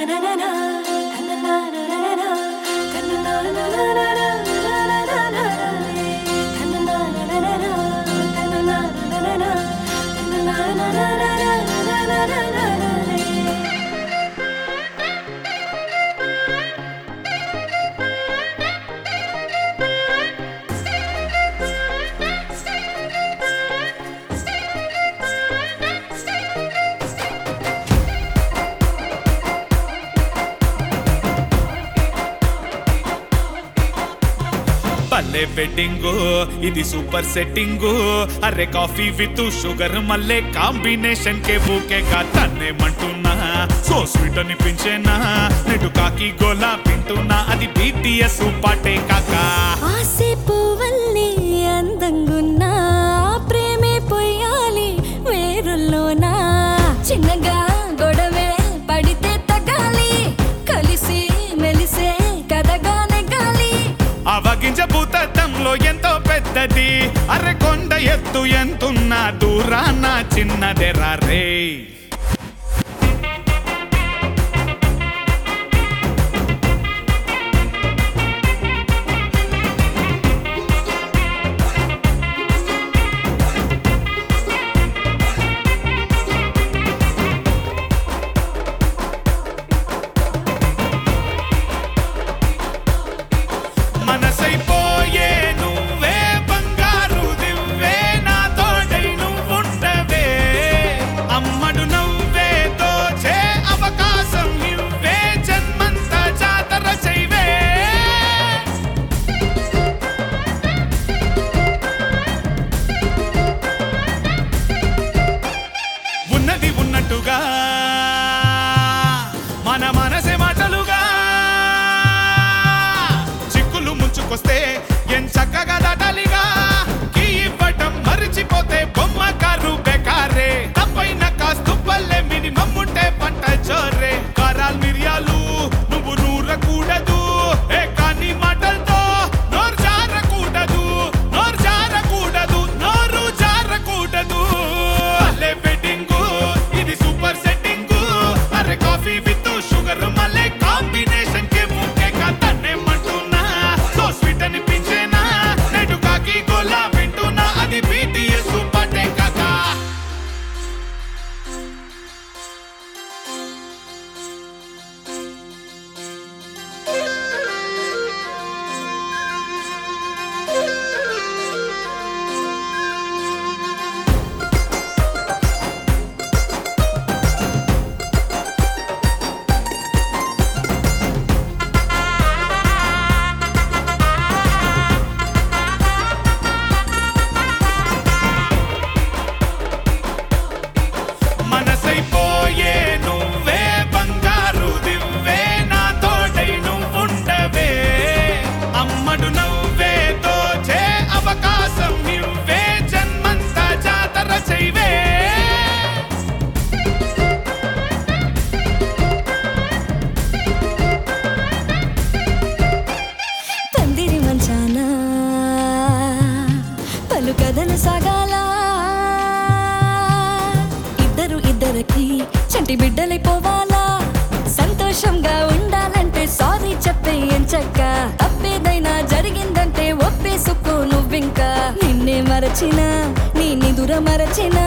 భలే వెడ్డింగు ఇది super setting అరే కాఫీ విత్ షుగర్ మల్లే కాంబినేషన్ కే బూకే కా తన్నేమంటున్నా సో స్వీట్ అనిపించేనా నెటు కాకి గోలా వింటున్నా అది BTS పాటే కాకా ఆసే పువ్వల్లే అందంగున్నా ప్రేమే పొయ్యాలి వేరుల్లోనా చిన్నగా గొడవే పడితే తగాలి కలిసి మెలిసే కథగా నెగాలి అవగింజ భూతత్వంలో ఎంతో పెద్దది అరే కొండ ఎత్తు ఎంతున్నా దూరాన చిన్నదెరా రే మనసైపోయే నువ్వే బంగారు దివ్వే నా తోడై నువ్వుండవే అమ్మడు నవ్వే దోచే అవకాశం ఇవ్వే జన్మంతా జాతర చేయవే ఉన్నది ఉన్నట్టుగా మన మనసే మాటలుగా ముంచుకొస్తే ఎన్ చక్కగా దాటాలిగా కీ ఇవ్వటం మరిచిపోతే బొమ్మ కారు బెకారే తప్పైన కాస్తు పల్లె మినిమం ఉంటే పంట జోరే కారాలు మిరియాలు నువ్వు నూరకూడదు ఏ కానీ మాటలతో నోరు జారకూడదు నోరు జారకూడదు నోరు జారకూడదు భలే వెడ్డింగు ఇది సూపర్ సెట్టింగు అరే కాఫీ విత్ షుగర్ మల్లే కాంబినేషన్ కే ముకే కా తన్నేమంటున్నా అనిపించేనా నెటు కాకి గోలా వింటున్నా అది BTS పాటే కాకా మనసైపోయే నువ్వే బంగారు దివ్వే నా తోడై నువ్వుండవే అమ్మడు నవ్వే దోచే అవకాశం ఇవ్వే జన్మంతా జాతర చేయవే పందిరి మంచాన పలు కథలు సాగాల ఇద్దరికి చంటి బిడ్డలైపోవాలా సంతోషంగా ఉండాలంటే సారీ చెప్పే ఎంచక్క తప్పేదైనా జరిగిందంటే ఒప్పేసుకో నువ్వింకా నిన్నే మరచినా నీ నిదుర మరచినా